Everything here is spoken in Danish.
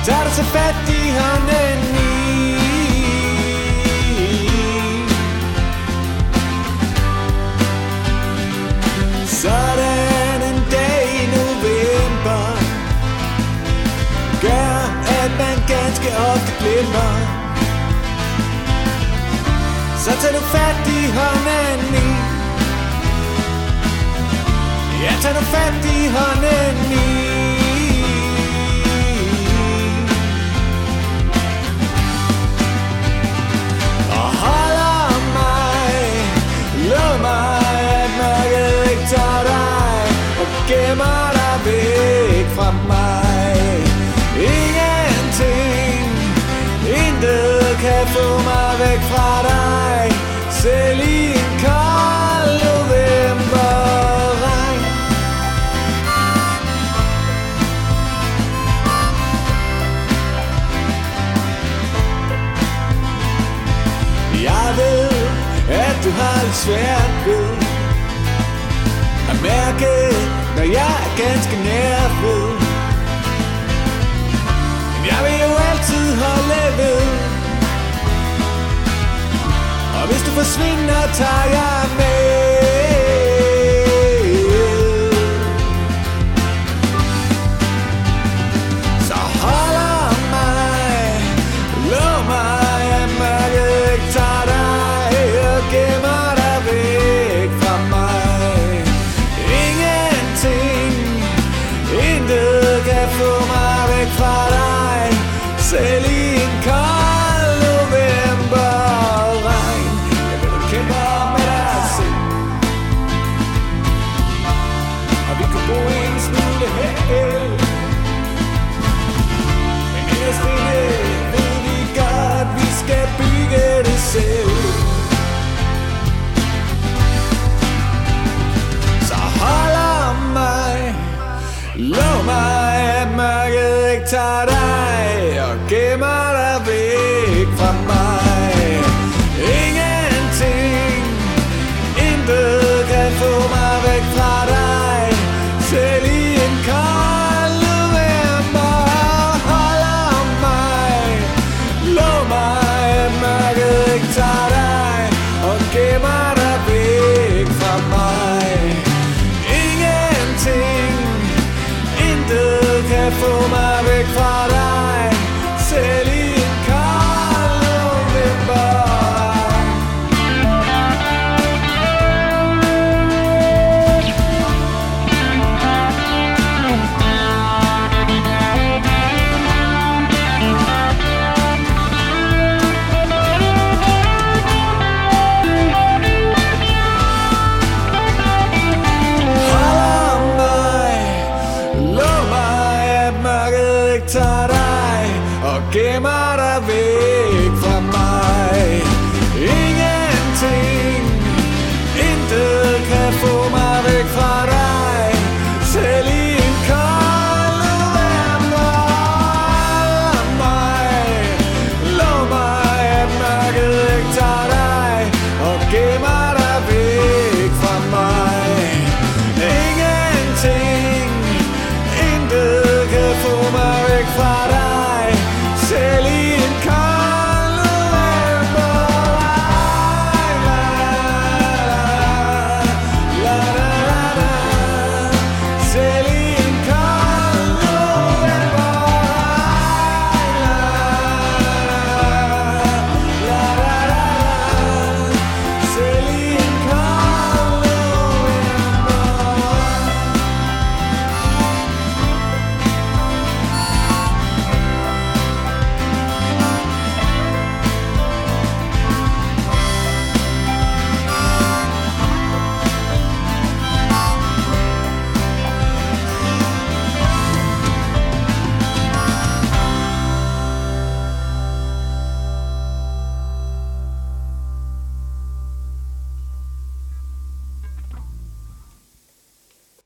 tager du så fat i hånden i. Sådan en dag i november gør, at man ganske ofte glemmer. Så tag du fat i hånden i. Ja, tag nu fat i hånden i. Og holder mig, lov mig, at mørket ikke tager dig og gemmer dig væk fra mig. Ingenting, intet kan få mig væk fra dig, selv i en kold novemberregn. Jeg ved, at du har lidt svært ved at mærke, når jeg er ganske nær ved. Men jeg vil jo altid holde ved, og hvis du forsvinder, tager jeg med.